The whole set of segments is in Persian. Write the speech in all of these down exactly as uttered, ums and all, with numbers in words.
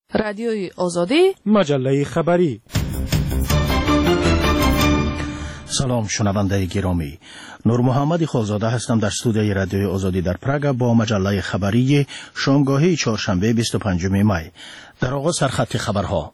رادیوی آزادی، مجله خبری. سلام شنونده گرامی، نور محمد خالزاده هستم در استودیوی رادیوی آزادی در پراگ با مجله خبری شامگاهی چهارشنبه بیست و پنجم می. در آغاز سرخط خبرها.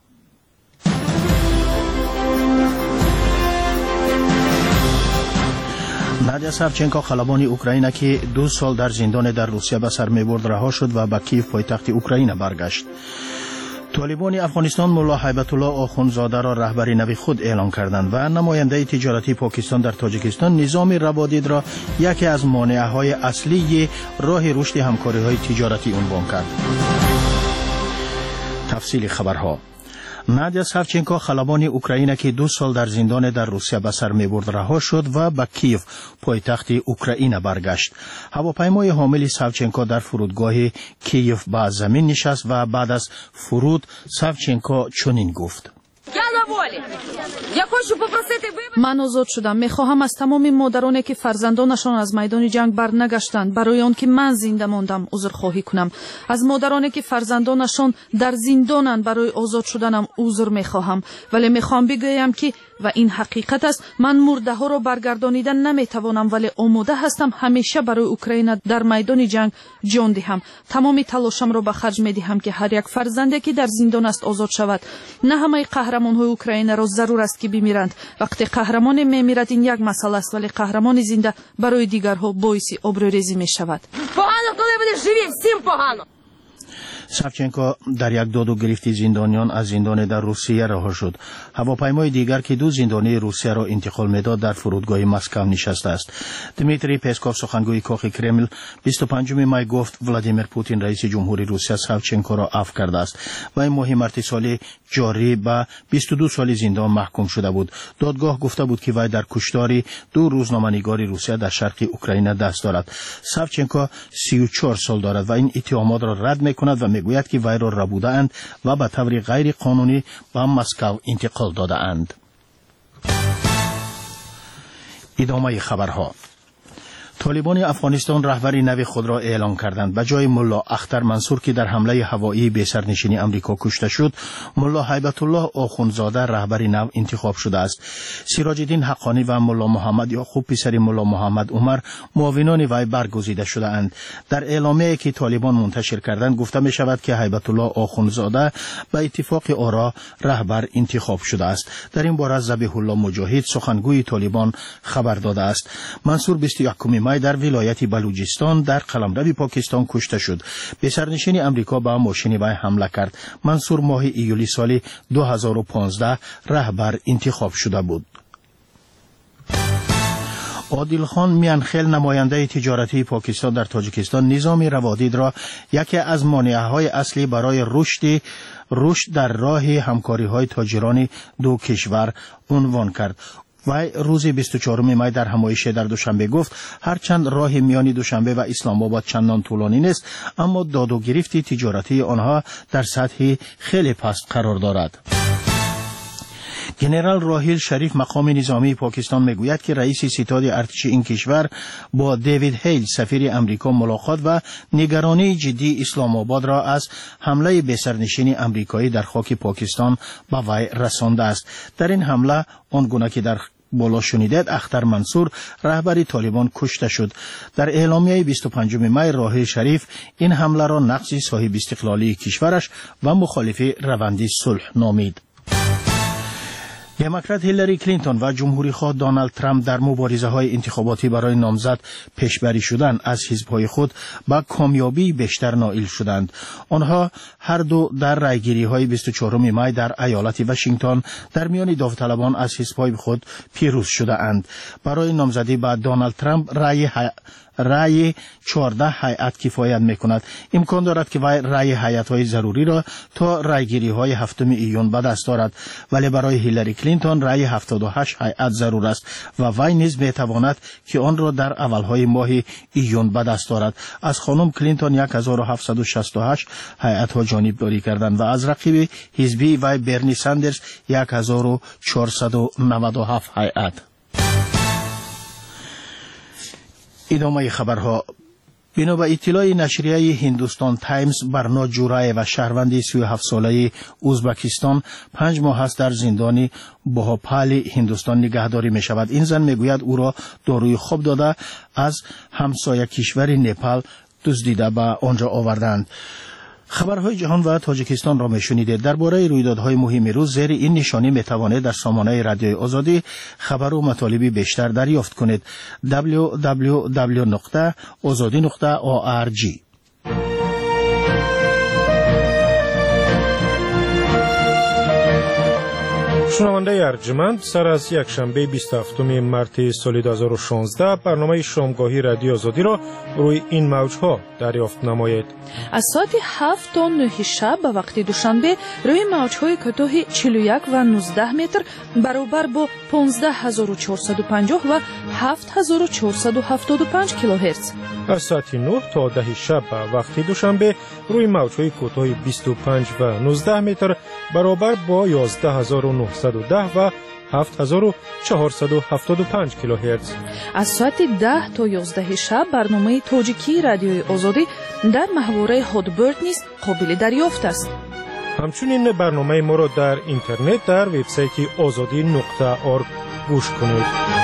نادیا ساوچنکو خلبان اوکراین که دو سال در زندان در روسیه به سر می‌برد رها شد و به کیف پایتخت اوکراین برگشت. طالبان افغانستان ملا هیبت الله آخوندزاده را رهبر نو خود اعلام کردند و نماینده تجارتی پاکستان در تاجیکستان نظام روادید را یکی از مانع‌های اصلی راه رشد همکاری‌های تجارتی عنوان کرد. تفصیل خبرها. نادیا ساوچنکو خلبان اوکراین که دو سال در زندان در روسیه به سر می‌برد رها شد و به کیف پایتخت اوکراین برگشت. هواپیمای حامل ساوچنکو در فرودگاه کیف به زمین نشست و بعد از فرود ساوچنکو چنین گفت: من آزاد شدم. میخواهم از تمام مادرانی که فرزندانشان از میدان جنگ برنگشتند برای آن که من زنده ماندم عذرخواهی کنم. از مادرانی که فرزندانشان در زندانند برای آزاد شدنم عذر میخواهم، ولی میخوام بگویم که و این حقیقت است، من مرده ها را برگردانیدن نمیتوانم، ولی آماده هستم همیشه برای اوکراین در میدان جنگ جان دهم. تمام تلاشم را به خرج میدهم که هر یک فرزندی که در زندان است آزاد شود. نه همه قهرمان های اوکراین را ضرور است که بمیرند. وقتی قهرمان میمیرد این یک مسئله است، ولی قهرمان زنده برای دیگرها باعث آبروریزی می شود. پогано, коли будеш живі, всім погано. ساوچنکو در یک داد و گرفت زندانیان از زندان در روسیه رها شد. هواپیمای دیگر که دو زندانی روسیه را انتقال میداد در فرودگاه مسکو نشسته است. دمیتری پسکوف سخنگوی کاخ کرمل بیست و پنجم می گفت ولادیمیر پوتین رئیس جمهوری روسیه ساوچنکو را عفو کرده است و این ماه مارس سال جاری به بیست و دو سال زندان محکوم شده بود. دادگاه گفته بود که وی در کشتار دو روزنامه‌نگار روسیه در شرق اوکراین دست دارد. ساوچنکو سی و چهار سال دارد و این اتهامات را رد میکند و میگوید که وی را ربوده اند و به طور غیر قانونی به مسکو انتقال داده اند. ادامه خبرها. طالبان افغانستان رهبر نو خود را اعلام کردند. به جای ملا اختر منصور که در حمله هوایی به سرنشینی امریکا کشته شد، ملا هیبت الله آخوندزاده رهبر نو انتخاب شده است. سراج الدین حقانی و ملا محمد یعقوب پسر ملا محمد عمر معاونان وی برگزیده شده اند. در اعلامیه‌ای که طالبان منتشر کردند گفته می شود که هیبت الله آخوندزاده به اتفاق آرا رهبر انتخاب شده است. در این باره ذبیح الله مجاهد سخنگوی طالبان خبر داده است. منصور بیست و یکم در ولایت بلوچستان در قلمرو پاکستان کشته شد. به سرنشین امریکا به ماشین وی حمله کرد. منصور ماه ایولی سال دو هزار و پانزده رهبر انتخاب شده بود. عادل خان میانخیل نماینده تجارتی پاکستان در تاجیکستان نظام روادید را یکی از مانع‌های اصلی برای رشد رشد در راه همکاری‌های تاجران دو کشور عنوان کرد. وی روز بیست و چهارم می در همایش در دوشنبه گفت هرچند راه میان دوشنبه و اسلام آباد چندان طولانی نیست، اما داد و گرفت تجارتی آنها در سطح خیلی پست قرار دارد. جنرال راحیل شریف مقام نظامی پاکستان میگوید که رئیس ستاد ارتش این کشور با دیوید هیل سفیر امریکا ملاقات و نگرانی جدی اسلام آباد را از حمله بسرنشین امریکایی در خاک پاکستان به وی رسانده است. در این حمله آنگونه که در بالا شنیدید اختر منصور رهبر طالبان کشته شد. در اعلامیه بیست و پنجم می راحیل شریف این حمله را نقض صاحب استقلالی کشورش و مخالف روند صلح نامید. دموکرات هیلاری کلینتون و جمهوری خواه دونالد ترامپ در مبارزه های انتخاباتی برای نامزد پیشبری شدن از حزب‌های خود با کامیابی بیشتر نائل شدند. آنها هر دو در رایگیری های بیست و چهارم می در ایالت واشنگتن در میان داوطلبان از حزب‌های خود پیروز شده اند. برای نامزدی با دونالد ترامپ رای ح... رای چهارده هیئت کفایت میکند. امکان دارد که وی رای هیئت‌های ضروری را تا رایگیری‌های هفتم ایون به دست دارد، ولی برای هیلاری کلینتون رای هفتاد و هشت هیئت ضرور است و وی نیز میتواند که آن را در اولهای ماه ایون به دست دارد. از خانم کلینتون یک هزار و هفتصد و شصت و هشت هیئت‌ها جانبداری کردند و از رقیب حزبی وی برنی ساندرز یک هزار و چهارصد و نود و هفت هیئت. ادامه خبرها. بنا به اطلاع نشریه هندوستان تایمز، برنا جورای و شهروند سی و هفت ساله ازبکستان پنج ماه است در زندان بهاپال هندوستان نگهداری می شود. این زن می گوید او را داروی خواب داده از همسایه کشور نپال دزدیده به آنجا آوردند. خبرهای جهان و تاجیکستان را میشنیدید. درباره رویدادهای مهم روز زیر این نشانی میتوانید در سامانه رادیوی آزادی خبر و مطالبی بیشتر دریافت کنید. دبلیو دبلیو دبلیو نقطه آزادی نقطه او آر جی. شنونده ارجمند، سر از یک شنبه بیست و هفتم مارس سال دو هزار و شانزده برنامه شامگاهی رادیو آزادی را روی این موجها دریافت نمایید. از ساعت هفت تا نه شب به وقت دوشنبه روی موجهای کوتاه چهل و یک و نوزده متر برابر با پانزده هزار و چهارصد و پنجاه و هفت هزار و چهارصد و هفتاد و پنج کیلوهرتز. از ساعت نه تا ده شب به وقت دوشنبه روی موجهای کوتاه بیست و پنج و نوزده متر برابر با یازده هزار و نهصد و ده و هفت هزار و چهارصد و هفتاد و پنج کیلوهرتز. از ساعت ده تا یازده شب برنامه تاجیکی رادیوی آزادی در محوره هادبرد نیز قابل دریافت است. همچنین برنامه ما را در اینترنت در وبسایت آزادی نقطه org گوش کنید.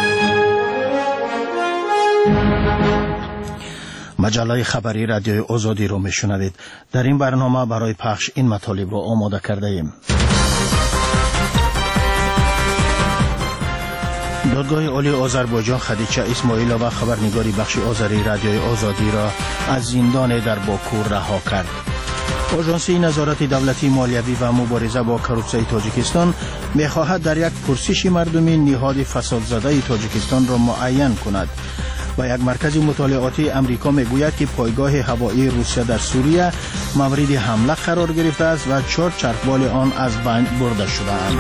مجله خبری رادیوی آزادی را میشنوید. در این برنامه برای پخش این مطالب را آماده کرده ایم. دادگاه عالی آذربایجان خدیجه اسماعیلووا خبرنگاری بخش آذری رادیوی آزادی را از زندان در باکو رها کرد. آژانسی نظارت دولتی مالیوی و مبارزه با کروپسیون تاجیکستان می‌خواهد در یک پرسش مردمی نهاد فساد زده تاجیکستان را معین کند. و یک مرکز مطالعاتی امریکا میگوید که پایگاه هوایی روسیه در سوریه مورد حمله قرار گرفته است و چهار چرخبال آن از بین برده شده‌اند.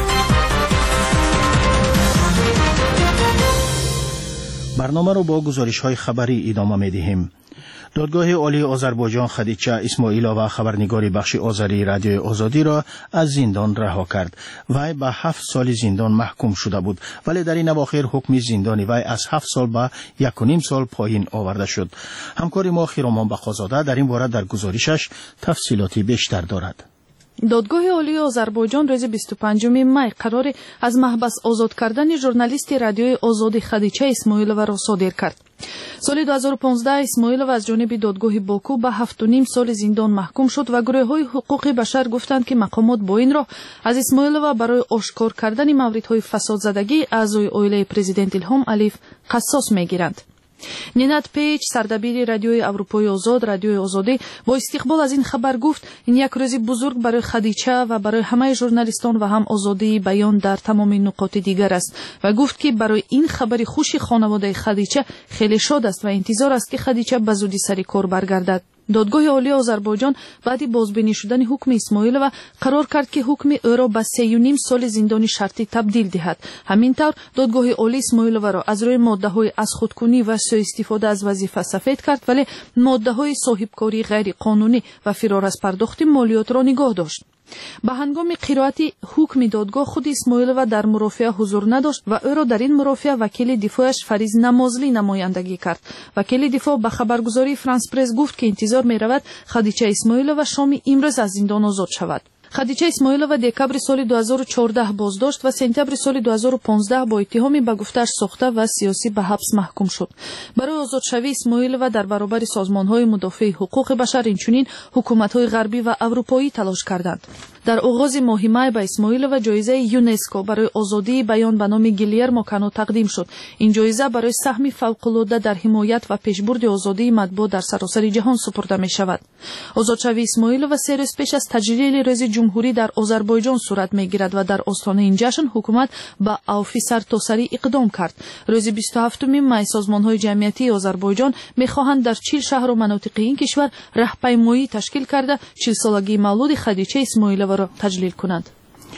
برنامه را با گزارش‌های خبری ادامه می‌دهیم. دادگاه عالی آذربایجان خدیجه اسماعیلووا خبرنگاری بخش آذری رادیوی آزادی را از زندان رها کرد. وی به هفت سال زندان محکوم شده بود، ولی در این اواخر حکم زندانی وی از هفت سال به یک و نیم سال پایین آورده شد. همکار ما خیرامان بخازاده در این باره در گزارشش تفصیلاتی بیشتر دارد. دادگاه عالی آذربایجان روز بیست و پنجم می قرار از محبس آزاد کردن ژورنالیست رادیوی آزادی خدیجه اسماعیلووا را صادر کرد. سال دو هزار و پانزده اسماعیلووا از جانب دادگاه باکو به هفت و نیم سال زندان محکوم شد و گروه‌های حقوق بشر گفتند که مقامات با این راه از اسماعیلووا برای آشکار کردن موردهای فساد زدگی اعضای عائله پرزیدنت الهام علیف قصاص میگیرند. نینات پیچ سردبیر رادیوی اروپای آزاد رادیوی آزادی با استقبال از این خبر گفت این یک روز بزرگ برای خدیجه و برای همه ژورنالیستان و هم آزادی بیان در تمام نقاط دیگر است و گفت که برای این خبری خوشی خانواده خدیجه خیلی شاد است و انتظار است که خدیجه به زودی سر کار برگردد. دادگاه عالی آذربایجان بعد بازبینی شدن حکم اسماعیلووا قرار کرد که حکم او را به سه و نیم سال زندانی شرطی تبدیل دهد. همینطور دادگاه عالی اسماعیلووا را از روی ماده‌های از خودکنی و سوء استفاده از وظیفه سفید کرد، ولی ماده‌های صاحبکاری غیر قانونی و فرار از پرداخت مالیات را نگاه داشت. به هنگام قرائت حکم دادگاه خود اسماعیلووا در مرافعه حضور نداشت و او را در این مرافعه وکیل دفاعش فریز نمازلی نمایندگی کرد. وکیل دفاع به خبرگزاری فرانس پرس گفت که انتظار می رود خدیجه اسماعیلووا شام امروز از زندان آزاد شود. خدیجه اسماعیلووا دکبر سال دو هزار و چهارده بازداشت و سپتامبر سال دو هزار و پانزده با اتهام به گفتار ساخته و سیاسی به حبس محکوم شد. برای آزادشوی اسماعیلووا در برابر سازمان‌های مدافع حقوق بشر اینچنین حکومت‌های غربی و اروپایی تلاش کردند. در آغاز ماه می به اسماعیلووا جایزه یونسکو برای آزادی بیان به نام گیلیرمو کانو تقدیم شد. این جایزه برای سهم فوق‌العاده در حمایت و پیشبرد آزادی مطبوعات در سراسر جهان سپرده می شود. آزادشوی اسماعیلووا سه روز پیش از تجلیل روز جمهوری در آذربایجان صورت می گیرد و در آستانه این جشن حکومت با عفو سرتاسری اقدام کرد. روز بیست و هفتم می سازمان‌های جمعیتی آذربایجان می خواهند در چهل شهر و مناطق این کشور راهپیمایی تشکیل کرده چهل سالگی مولود خدیجه اسماعیلووا را تجلیل کنند.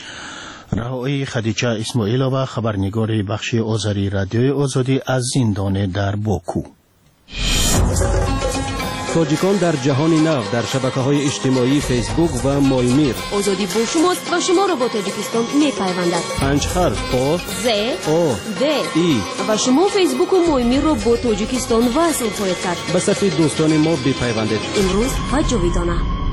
رهایی خدیجه اسماعیلووا خبرنگار بخش آذری رادیوی آزادی از زندان در باکو. تاجیکان در جهان نو در شبکه‌های اجتماعی فیسبوک و مایمیر. آزادی با شماست و شما را با تاجیکستان می‌پیوندد. پنج حرف آ ز آ د ای و شما فیسبوک و مایمیر را با تاجیکستان وصل خواهید کرد. به صفحه دوستان ما بپیوندید. امروز و جاویدانه.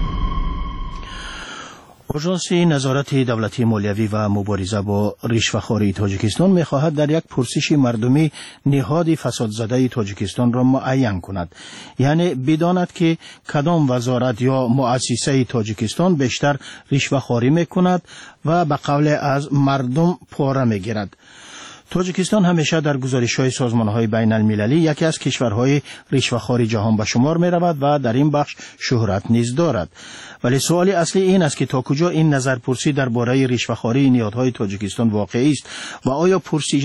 آژانس نظارت دولتی مالیوی و مبارزه با رشوه‌خواری تاجیکستان می‌خواهد در یک پرسش مردمی نهاد فسادزده تاجیکستان را معین کند، یعنی بداند که کدام وزارت یا مؤسسه تاجیکستان بیشتر رشوه‌خواری می‌کند و به قول از مردم پاره می‌گیرد. تاجیکستان همیشه در گزارش‌های سازمان‌های بین‌المللی یکی از کشورهای رشوه‌خوار جهان به شمار می‌رود و در این بخش شهرت نیز دارد. ولی سوال اصلی این است که تا کجا این نظرپرسی درباره رشوه‌خواری نهادهای تاجیکستان واقعی است و آیا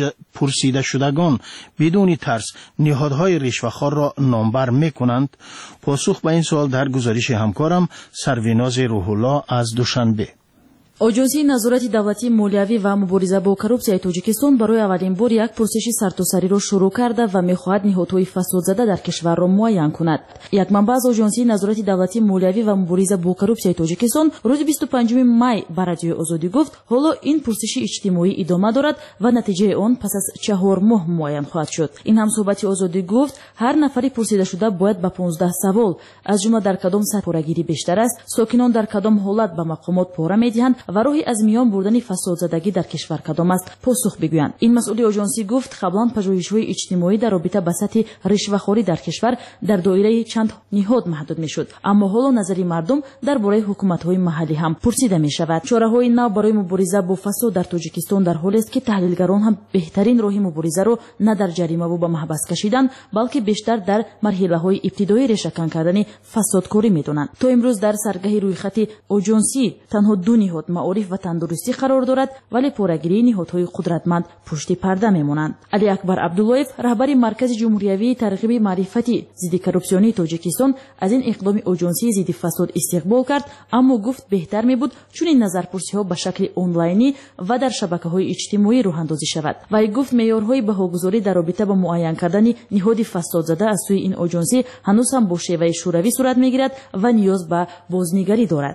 پرسیده شدگان بدون ترس نهادهای رشوه‌خوار را نامبر می‌کنند؟ پاسخ به این سوال در گزارش همکارم سرویناز روح‌الله از دوشنبه. آژانسی نظارت دولتی مالیوی و مبارزه با کورپسیای تاجیکستان برای اولین بار یک پرسش سرتاسری را شروع کرده و می‌خواهد نهادهای فسادزده در کشور را معین کند. یک منبع از آژانسی نظارت دولتی مالیوی و مبارزه با کورپسیای تاجیکستان روز بیست و پنجم می به رادیو آزادی گفت حالا این پرسش اجتماعی ادامه دارد و نتیجه آن پس از چهار ماه معین خواهد شد. این هم صحبت آزادی گفت هر نفری پرسیده شده باید به پانزده سوال از جمله در کدام سطح پاره‌گیری بیشتر است، ساکنان در کدام حالت به مقامات پاره می‌دهند و راهی از میان بردن فسادزدگی در کشور کدام است پاسخ بگویند. این مسئول آژانسی گفت قبلا پژوهش‌های اجتماعی در رابطه با سطح رشوه‌خواری در کشور در دایره چند نهاد محدود می‌شد، اما حالا نظری مردم درباره حکومت‌های محلی هم پرسیده می‌شود. چاره‌های نو برای مبارزه با فساد در تاجیکستان در حالی است که تحلیلگران هم بهترین راه مبارزه را نه در جریمه و به محبس کشیدن بلکه بیشتر در مرحله‌های ابتدایی ریشه‌کن کردن فسادکاری می‌دانند. تا امروز در سرگه رویخط آژانسی تنها دو نهاد معارف و تندرستی قرار دارد، ولی پوره‌گیری نهادهای قدرتمند پشت پرده میمانند. علی اکبر عبداللهیف رهبر مرکز جمهوریوی ترغیب معرفتی ضد کورپسیونی تاجیکستان از این اقدام آژانسی ضد فساد استقبال کرد، اما گفت بهتر میبود چون این نظرپرسی‌ها به شکل آنلاینی و در شبکه‌های اجتماعی راه اندازی شود. وی گفت معیارهای بهاگذاری در رابطه با معین کردن نهاد فسادزده از سوی این آژانسی هنوز هم با شیوه شوروی صورت میگیرد و نیاز به بازنگری دارد.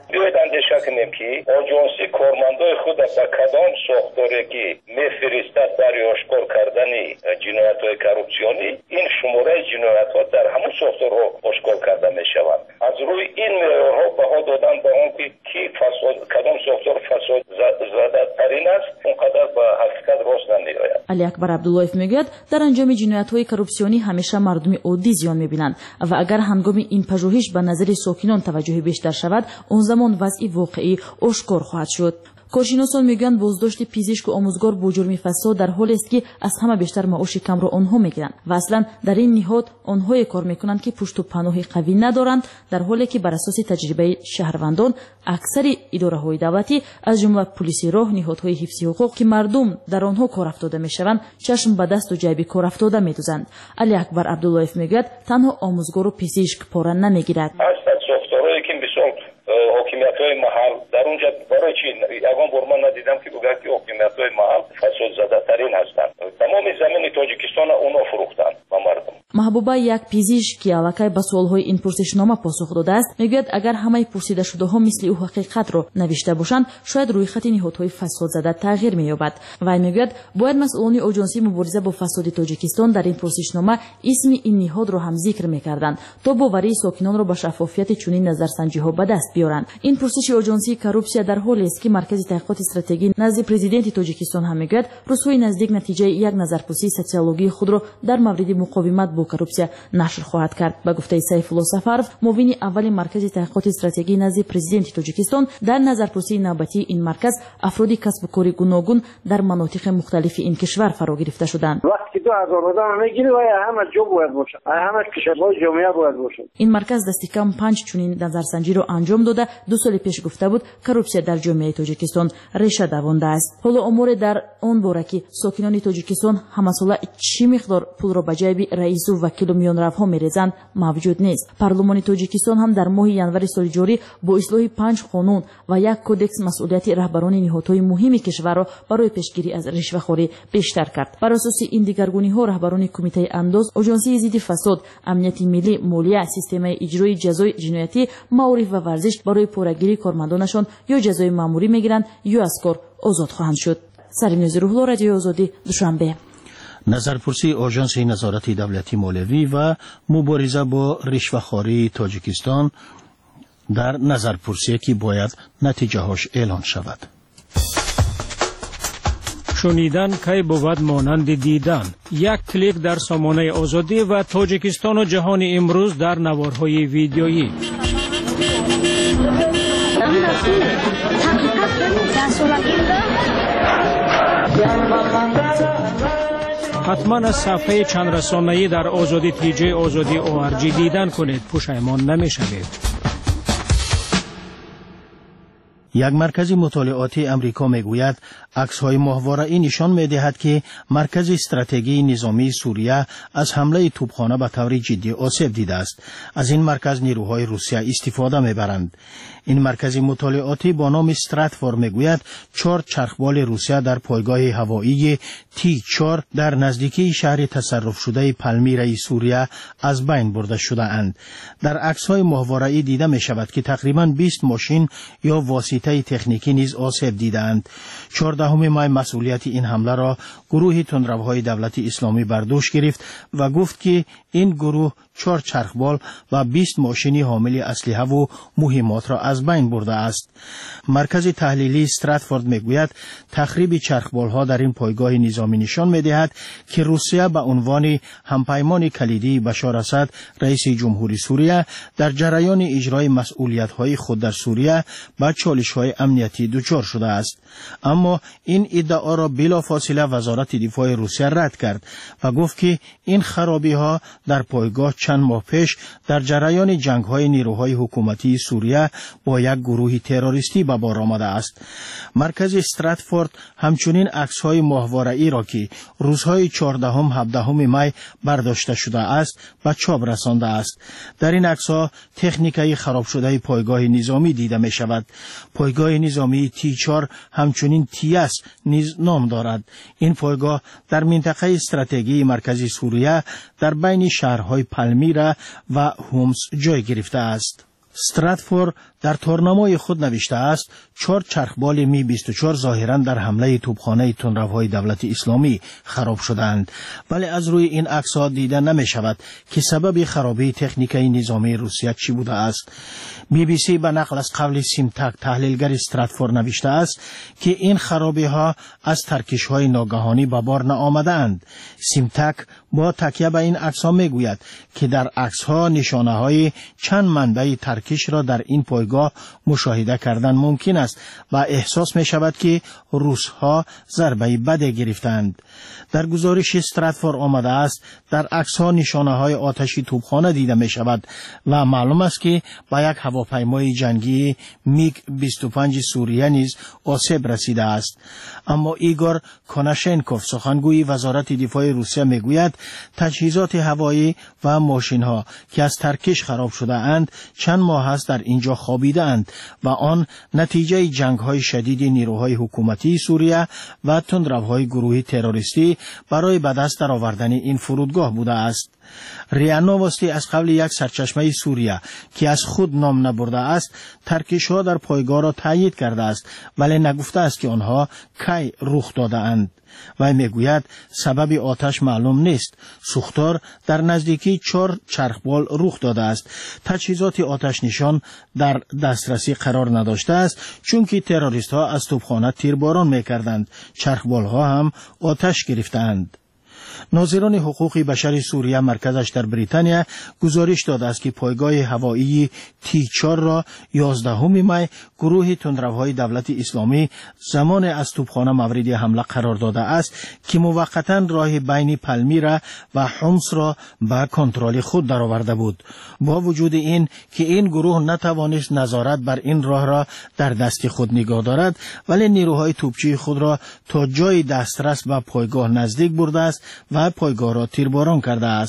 آژانسی کارمندای خود به کدام ساختارگی میفرستد برای آشکار کردن جنایت‌های کورپسیونی، این شماره جنایت‌ها در همون ساختارها آشکار کرده می‌شود. از روی این معیارها بها دادن به آن که کی فساد کدام ساختار فساد زده ترین است اونقدر به حقیقت راست نمی‌آید. علی اکبر عبداللهیف میگوید در انجام جنایت‌های کورپسیونی همیشه مردم عادی زیان می‌بینند و اگر هنگام این پژوهش به نظر ساکنان توجه بیشتر شود، اون زمان وضع واقعی آشکار خواهد شد. کارشناسان میگویند بازداشت پزشک و آموزگار با جرم فساد در حالی است که از همه بیشتر معاش کم را آنها میگیرند و اصلا در این نهاد آنها کار میکنند که پشت و پناه قوی ندارند، در حالی که بر اساس تجربه شهروندان اکثر اداره‌های دولتی از جمله پلیس راه، نهادهای حفظ حقوق که مردم در آنها کار افتاده میشوند چشم به دست و جیب کار افتاده میدوزند. علی اکبر عبداللهیف میگوید تنها آموزگار و پزشک پاره نمیگیرد. حاکمیت‌های محل در اونجا برای چی یگان بار من ندیدم که بگه که حاکمیت‌های محل فساد زده ترین هستند. تمام زمین تاجیکستان اونا فروختن به مردم. محبوبه یک پزشک که الکی به سوال‌های این پرسشنامه پاسخ داده است میگوید اگر همه پرسیده شده‌ها مثل او حقیقت را نوشته باشند شاید روی خط نهادهای فساد زده تغییر می‌یابد. و میگوید باید مسئولان آژانسی مبارزه با فساد تاجیکستان در این پرسشنامه اسم این نهاد را هم ذکر می‌کردند تا باوری ساکنان را به شفافیت چنین نظرسنجی‌ها به دست بیارند. این پرسش آژانسی کورپسیا در حالی است که مرکز تحقیقات استراتژی نزد پرزیدنت تاجیکستان هم میگوید روزهای نزدیک نتیجه یک نظرپرسی سوسیولوژی خود را در مورد مقاومت با کورپسیا نشر خواهد کرد. به گفته سیف الله سفرов معاون اول مرکز تحقیقات استراتژی نزد پرزیدنت تاجیکستان در نظرپرسی نوبتی این مرکز افرادی کسب و کار گوناگون در مناطق مختلف این کشور فرا گرفته شدند. وقتی دو هزار آدم میگیری و همه جو باید باشه، همه کشورهای جامعه باید باشه. این مرکز دست کم پنج چنین نظرسنجی را انجام داده. دو سال پیش گفته بود کورپسیا در جامعه تاجیکستان ریشه دوانده است. حالا امور در آن باره که ساکنان تاجیکستان همساله چی مقدار پول را به جیب رئیس سو و کیلومیلیونروها می‌ریزند موجود نیست. پارلمان تاجیکستان هم در ماه ینور سال جاری با اصلاح پنج قانون و یک کدکس مسئولیت رهبران نهادهای مهم کشور را برای پیشگیری از رشوه‌خوری بیشتر کرد. بر اساس این دیگرگونی‌ها رهبران کمیته انداز، آژانسی ضد فساد، امنیت ملی، مالیه، سیستم اجرای جزای جنایتی، معارف و ورزش برای پورگیری کارمندانشان یا جزای مأموری می‌گیرند یا از کار آزاد خواهند شد. سرمنوز روح‌الله، رادیو آزادی، دوشنبه. نظرپرسی آژانس نظارت دولتی مولوی و مبارزه با رشوه‌خواری تاجیکستان در نظرپرسی که باید نتیجه هاش اعلان شود. شنیدن کی بود مانند دیدن. یک کلیک در سامانه آزادی و تاجیکستان و جهان امروز در نوارهای ویدیویی. حتما از صفحه چند رسانه‌ای در آزادی تیجی آزادی او ار جی دیدن کنید، پشیمان نمی‌شوید. یک مرکز مطالعاتی امریکا میگوید عکس‌های ماهواره‌ای نشان می‌دهد که مرکز استراتژی نظامی سوریه از حمله توپخانه به طور جدی آسیب دیده است. از این مرکز نیروهای روسیه استفاده می‌برند. این مرکز مطالعاتی با نام استراتفور میگوید چهار چرخبال روسیه در پایگاه هوایی تی چهار در نزدیکی شهر تصرف شده پالمیرای سوریه از بین برده شده اند. در عکس‌های ماهواره‌ای دیده می شود که تقریباً بیست ماشین یا واسطه تکنیکی نیز آسیب دیدند. چهاردهم مای مسئولیت این حمله را گروه تندروهای دولت اسلامی بر دوش گرفت و گفت که این گروه چهار چرخبال و بیست ماشینی حامل اسلحه و مهمات را از بین برده است. مرکز تحلیلی استراتفورد میگوید تخریب چرخبال ها در این پایگاه نظامی نشان میدهد که روسیه به عنوان همپیمان کلیدی بشار اسد رئیس جمهوری سوریه در جریان اجرای مسئولیت های خود در سوریه با چالش های امنیتی دچار شده است. اما این ادعا را بلافاصله وزارت دفاع روسیه رد کرد و گفت که این خرابی ها در پایگاه چند ماه پیش در جریان جنگ های نیروهای حکومتی سوریه با یک گروه تروریستی به بار آمده است. مرکز استراتفورد همچنین عکس های ماهواره‌ای را که روزهای چهاردهم هفدهم می برداشته شده است به چاپ رسانده است. در این عکس ها تکنیکای خراب شده پایگاه نظامی دیده می شود. پایگاه نظامی تی چهار همچنین تیاس نیز نام دارد. این پایگاه در منطقه استراتژی مرکزی سوریه در بین شهرهای پالمیرا و هومس جای گرفته است. استراتفور در تورنمای خود نوشته است چهار چرخبال می بیست و چهار ظاهرا در حمله توپخانه تندروهای دولت اسلامی خراب شدند، ولی از روی این عکس‌ها دیده نمی شود که سبب خرابی تکنیکی نظامی روسیه چی بوده است. بی بی سی به نقل از قول سیمتک تحلیلگر استراتفور نوشته است که این خرابی ها از ترکش های ناگهانی به بار نآمده اند. سیمتک با تکیه به این عکس ها می گوید که در عکس ها نشانه های چند منبع ترکش را در این پایگاه مشاهده کردن ممکن است و احساس می شود که روس ها ضربه بد گرفتند. در گزارش استراتفور آمده است در عکس ها نشانه های آتشی توپخانه دیده می شود و معلوم است که با یک هواپیمای جنگی میگ بیست و پنج سوریه نیز آسیب رسیده است. اما ایگور کوناشنکوف سخنگوی وزارت دفاع روسیه میگوید تجهیزات هوایی و ماشین ها که از ترکش خراب شده اند چند ماه است در اینجا خوابیده اند و آن نتیجه جنگ های شدید نیروهای حکومتی سوریه و تندروهای گروهی تروریستی برای به دست درآوردن این فرودگاه بوده است. ریا نووستی از قبل یک سرچشمه سوریه که از خود نام نبرده است ترکش ها در پایگاه را تایید کرده است ولی نگفته است که آنها کی رخ داده اند. و میگوید سبب آتش معلوم نیست. سوختار در نزدیکی چهار چرخبال رخ داده است. تجهیزات آتش نشان در دسترسی قرار نداشته است چون که تروریست ها از توپخانه تیرباران میکردند. چرخبال ها هم آتش گرفتند. ناظران حقوق بشر سوریه مرکزش در بریتانیا گزارش داده است که پایگاه هوایی تی چهار را یازدهم می گروه تندروهای دولت اسلامی زمان از توپخانه مورد حمله قرار داده است که موقتا راه بین پالمیرا و حمص را به کنترل خود درآورده بود. با وجود این که این گروه نتوانست نظارت بر این راه را در دست خود نگاه دارد ولی نیروهای توپچی خود را تا جای دسترس به پایگاه نزدیک برده است و پایگاه را تیرباران کرده است.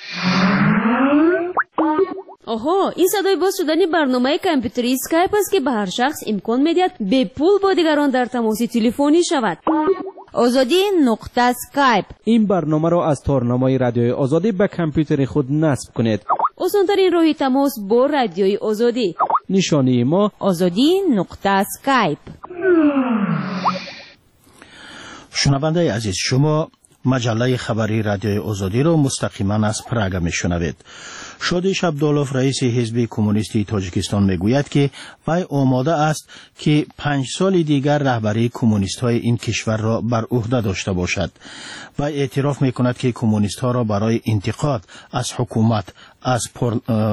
آها، این صدای باز شدن برنامه کامپیوتری اسکایپ است که به هر شخص امکان میدهد به پول با دیگران در تماس تلفنی شود. آزادی نقطه اسکایپ. این برنامه را از تارنمای رادیوی آزادی به کامپیوتر خود نصب کنید. آسان‌ترین راه تماس با رادیوی آزادی. نشانی ما آزادی نقطه اسکایپ. شنونده عزیز، شما مجله خبری رادیوی آزادی را مستقیما از پراگ میشنوید. شادی شبدالوف رئیس حزب کمونیستی تاجیکستان میگوید که وی آماده است که پنج سال دیگر رهبری کمونیست های این کشور را بر عهده داشته باشد. وی اعتراف میکند که کمونیست ها را برای انتقاد از حکومت از پر...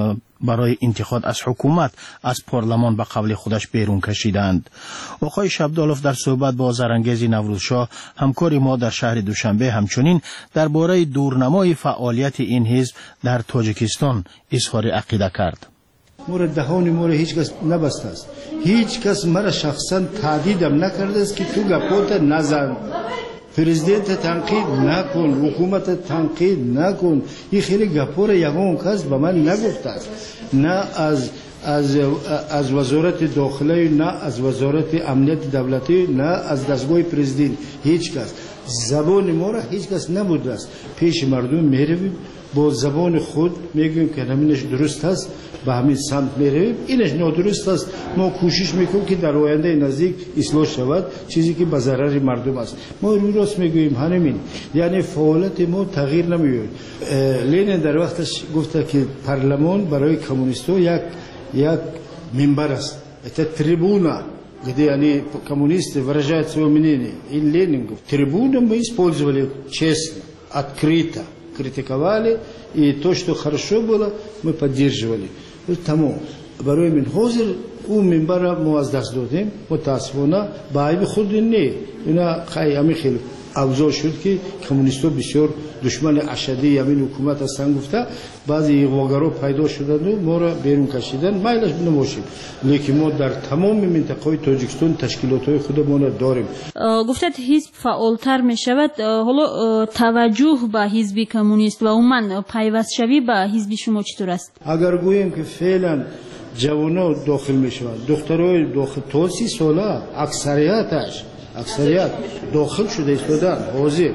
برای انتقاد از حکومت از پارلمان به قول خودش بیرون کشیدند. آقای شبدالوف در صحبت با زرانگیز نوروزشاه همکار ما در شهر دوشنبه همچنین درباره دورنمای فعالیت این حزب در تاجیکستان اظهار عقیده کرد. مور دهان مور هیچ کس نبسته است. هیچ کس مرا شخصا تهدیدم نکرده است که تو گپوت نزن. پرزیدنت تنقید نکن، حکومت تنقید نکن. این خیلی گپور یگان کس به من نگفته است. نه از از از وزارت داخله، نه از وزارت امنیت دولتی، نه از دستگاه پرزیدنت. هیچ کس زبان ما را هیچ کس نبوده است. پیش مردم میرویم با زبان خود میگیم که همینش درست است، به همین سمت میرویم، اینش نادرست است. ما کوشش میکنیم که در آینده نزدیک اصلاح شود، چیزی که به ضرر مردم است. ما روی راست میگوییم همین، یعنی فعالیت ما تغییر نمی‌یابد. لنین در وقتش گفته که پارلمان برای کمونیست‌ها یک یک منبر است، это трибуна, где они коммунисты выражают свое мнение. И Ленин говорит, трибуну мы использовали честно, открыто, критиковали, и то, что хорошо было, мы поддерживали. Тому برای من حاضر اون منبر ما از دست دادیم، متاسفانه به عیب خود نه. اینا خیلی خیلی اوضاع شد که کمونیست‌ها بسیار دشمن اشدی همین حکومت هستند گفته، بعضی اغواگرها پیدا شدند و ما را بیرون کشیدن. میلش نماشیم، لیکن ما در تمام منطقه تاجیکستان تشکیلات‌های خودمان را داریم. گفتید حزب فعالتر می شود، حالا توجه به حزب کمونیست و عموما پیوست شوی به حزب شما چطور است؟ اگر گوییم که فعلا جوانان داخل می شوند، دخترای داخل تا سی ساله اکثریتش اکثریت داخل شده ایستادن حاضر.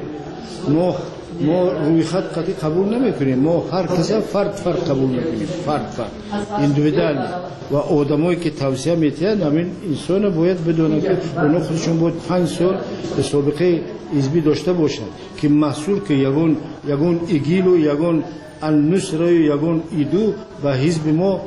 ما ما روی خط قطعی قبول نمی کنیم، ما هر کسی فرد فرد قبول میکنیم، فرد فرد اندیویدوال. و آدمایی که توصیه میتیند همین انسان باید بدونن که اونا خودشون باید پنج سال سابقه حزبی داشته باشند که محصول که یگون یگون ایگیل و یگون النصر و یگون ایدو و حزب ما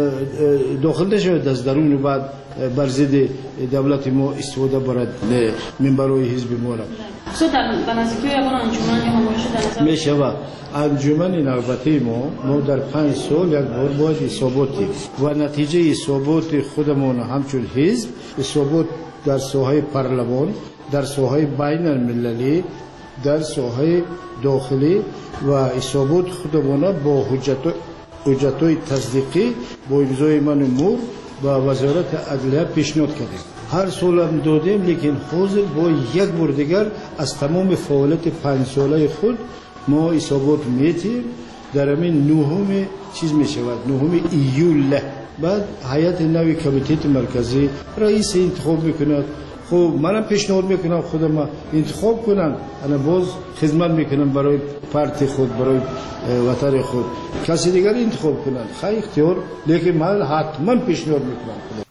داخل نشود از درون و بعد بر ضد دولت ما استفاده برد منبرهای حزب ما را. سو در بنزدیکی یگان انجمن یا همایش در می شود. انجمن نوبتی ما ما در پنج سال یک بار باید حساباتی و نتیجه حسابات خودمان همچون حزب، حسابات در ساحه پارلمان، در ساحه بین المللی، در ساحه داخلی و حسابات خودمان با حجت حجت‌های تصدیقی با امضای من مور با وزارت عدلیه پیشنهاد کردیم. هر سال هم دادیم، لیکن حاضر با یک بار دیگر از تمام فعالیت پنج ساله خود ما حسابات میتیم. در همین نهم چیز می شود، نهم ایول بعد هیئت نوی کمیته مرکزی رئیس انتخاب میکند. خب منم پیشنهاد میکنم خودم انتخاب کنم، انا باز خدمت میکنم برای پارتی خود، برای وطن خود. کسی دیگر انتخاب کنن خیلی اختیار، لیکن من حتما پیشنهاد میکنم.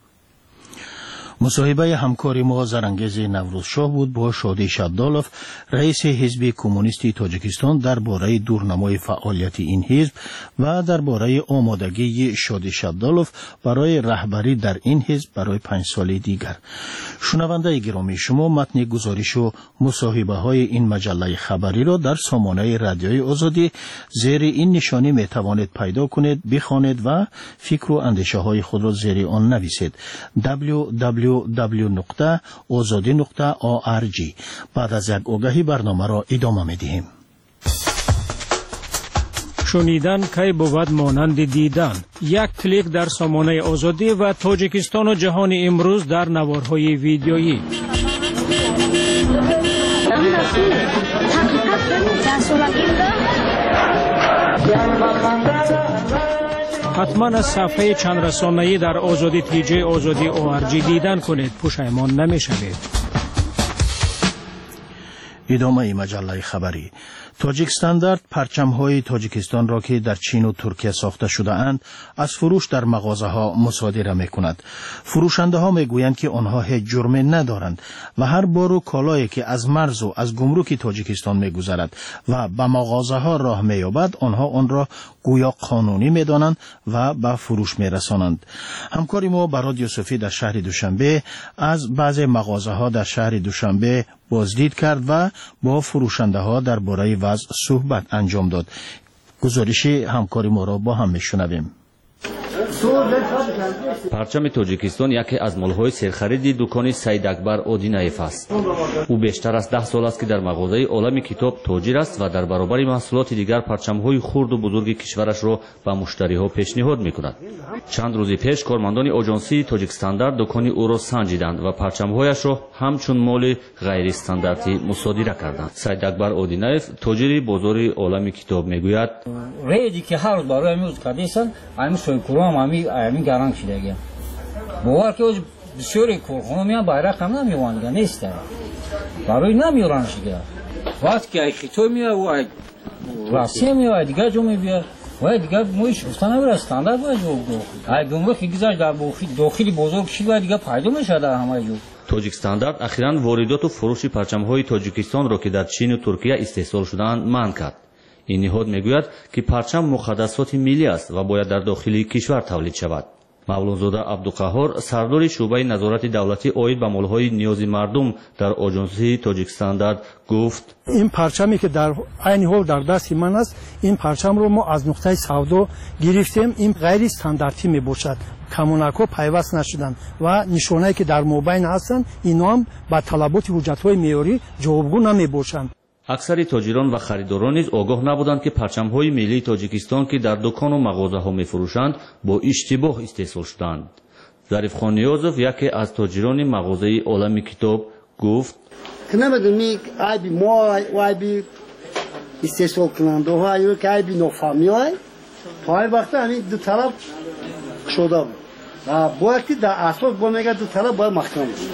مصاحبه همکاری ما زرانگیز نوروزشاه بود با شادی شبدالوف رئیس حزب کمونیستی تاجیکستان درباره دورنمای فعالیت این حزب و درباره آمادگی شادی شبدالوف برای رهبری در این حزب برای پنج سال دیگر. شنونده گرامی، شما متن گزارش و مصاحبه های این مجله خبری را در سامانه رادیوی آزادی زیر این نشانی می توانید پیدا کنید، بخوانید و فکر و اندیشه های خود را زیر آن نویسید. دبلیو دبلیو دبلیو نقطه آزادی نقطه آ آر جی. بعد از یک آگهی برنامه را ادامه می دهیم. شنیدن کی بود مانند دیدن. یک کلیک در سامانه آزادی و تاجیکستان و جهان امروز در نوارهای ویدیویی. حتما از صفحه چند رسانه‌ای در آزادی تیجی آزادی اوارجی دیدن کنید، پشیمان نمی‌شوید. ادامه مجله خبری. تاجیک استاندارد پرچم‌های تاجیکستان را که در چین و ترکیه ساخته شده اند از فروش در مغازه‌ها مصادره می‌کند. فروشنده‌ها می‌گویند که آنها هیچ جرمی ندارند و هر بار کالایی که از مرز و از گمرک تاجیکستان می‌گذرد و به مغازه‌ها راه می‌یابد آنها آن را گویا قانونی می‌دانند و به فروش می‌رسانند. همکاری ما با رادیو صوفی در شهر دوشنبه از بعضی مغازه‌ها در شهر دوشنبه بازدید کرد و با فروشنده‌ها درباره وضع صحبت انجام داد. گزارش همکاری ما را با هم میشنویم. پرچم تاجیکستان یکی از مال‌های سرخرید دکان سید اکبر اودینایف است. او بیشتر از ده سال است که در مغازه عالم کتاب تاجر است و در برابر محصولات دیگر پرچم‌های خرد و بزرگ کشورش را به مشتری‌ها پیشنهاد می‌کند. چند روز پیش کارمندان آژانسی تاجیک استاندارد دکان او را سنجیدند و پرچم‌هایش را همچون مال غیر استانداردی مصادره کردند. سید اکبر اودینایف تاجر بازار عالم کتاب می‌گوید: ریدی که هر روز برای امروز کردیسن همین سویکورام همین همین گران شده گه. باور که بسیاری کارخانه میان bayrak هم نمیوان گه نیست. برای نمیوران شده. وقتی که ای خطو میاد و راسی میاد دیگه جو میبیاد. و دیگه مویش گفتن نبره استاندارد باید جو دو. ای گمرک گذاشت در داخلی بزرگ شده دیگه پیدا میشه در همه جو. تاجیک استاندارد اخیراً واردات و فروش پرچم‌های تاجیکستان را که در چین و ترکیه استحصال شده‌اند منع کرد. این نهاد میگوید که پرچم مقدسات ملی است و باید در داخل کشور تولید شود. مولانزاده عبدالقهار سردار شعبه نظارت دولتی عاید به مال‌های نیازی مردم در آژانسی تاجیک استاندارد گفت: این پرچمی که در عین حال در دست من است، این پرچم رو ما از نقطه سودا گرفتیم. این غیر استانداردی میباشد، کمونکو پیوست نشدن و نشانه‌ای که در مابین هستند اینا هم با طلبات حجت‌های معیاری جوابگو نمیباشند. اکثر تاجران و خریداران نیز آگاه نبودند که پرچم‌های ملی تاجیکستان که در دکان و مغازه‌ها می‌فروشند با اشتباه استحصال شدند. ظریف خان نیازوف یکی از تاجران مغازه عالم کتاب گفت: که نمی‌دونی عیبی ما و عیبی استحصال کننده ها یا که عیبی نفهمی های پای وقت همین دو طرف شده بود و باید که در اساس با میگه دو طرف باید محکم بود.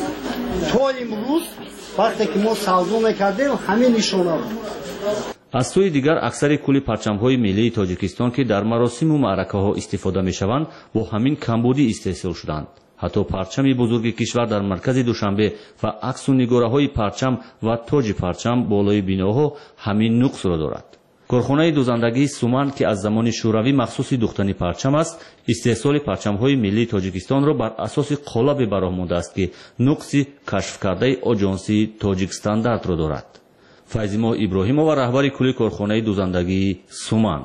تا امروز وقتی که ما سودا میکردیم همین نشانه بود. از سوی دیگر اکثر کلی پرچم‌های ملی تاجیکستان که در مراسم و معرکه‌ها استفاده می‌شوند با همین کمبودی استحصال شدند. حتی پرچم بزرگ کشور در مرکز دوشنبه و عکس و نگاره‌های پرچم و تاج پرچم بالای بیناها همین نقص را دارد. کارخانه دوزندگی سومن که از زمان شوروی مخصوص دوختن پرچم است، استحصال پرچم‌های ملی تاجیکستان را بر اساس قالب برآمده است که نقص کشف کرده آژانسی تاجیک استاندارد را دارد. فیضیما ابراهیمова رهبر کلی کارخانه دوزندگی سومن: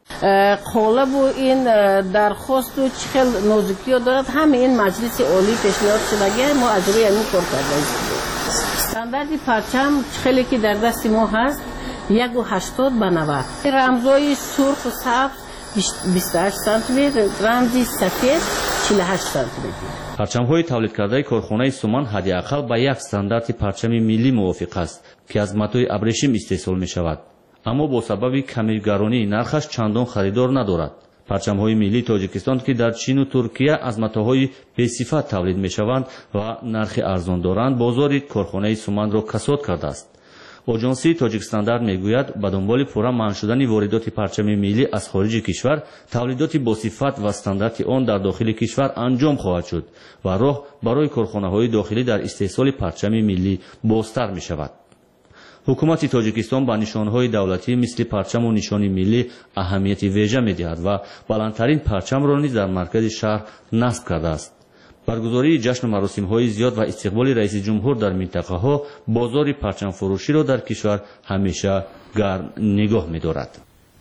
قالب و این درخواست و چخل نازکی دارد، همه این مجلس عالی پیشنهاد شده ما از روی این کار کرده استاندارد پرچم چخلی که در دست ما هست یک و هشتاد به نود. رمزای سرخ و سبز بیست و هشت سانتی متر، رمزی سفید چهل و هشت سانتی متر. پرچم‌های تولید کرده کارخانه سومن حداقل به یک استاندارد پرچم ملی موافق است که از متای ابریشم استحصال می‌شود، اما با سبب کمی گرانی نرخش چندان خریدار ندارد. پرچم‌های ملی تاجیکستان که در چین و ترکیه از متاهای بی‌صفت تولید می‌شوند و نرخ ارزان دارند، بازار کارخانه سومن را کساد کرده است. آژانسی تاجیک استاندارد میگوید به دنبال پورا منع شدن واردات پرچم ملی از خارج کشور، تولیدات با صفت و استاندارد آن در داخل کشور انجام خواهد شد و راه برای کارخانه‌های داخلی در استحصال پرچم ملی بازتر می‌شود. حکومت تاجیکستان به نشانهای دولتی مثل پرچم و نشان ملی اهمیت ویژه می‌دهد و بلندترین پرچم را نیز در مرکز شهر نصب کرده است. برگزاری جشن و مراسم‌های زیاد و استقبال رئیس جمهور در منطقه‌ها بازار پرچم فروشی را در کشور همیشه گرم نگاه می‌دارد.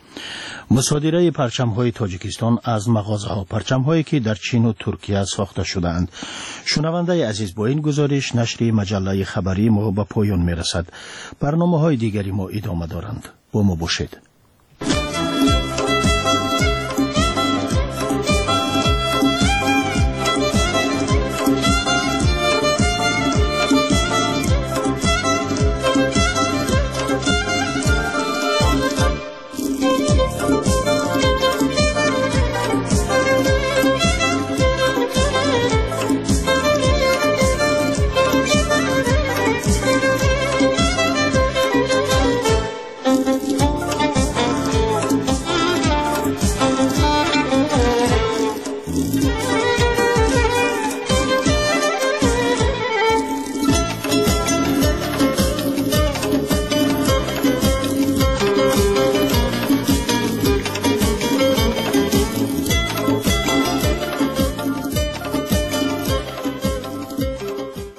مصادره پرچم‌های تاجیکستان از مغازه‌ها، پرچم‌هایی که در چین و ترکیه ساخته شده‌اند. شنونده عزیز، با این گزارش نشر مجله خبری ما به پایان می‌رسد. برنامه‌های دیگری ما ادامه دارند. با ما باشید.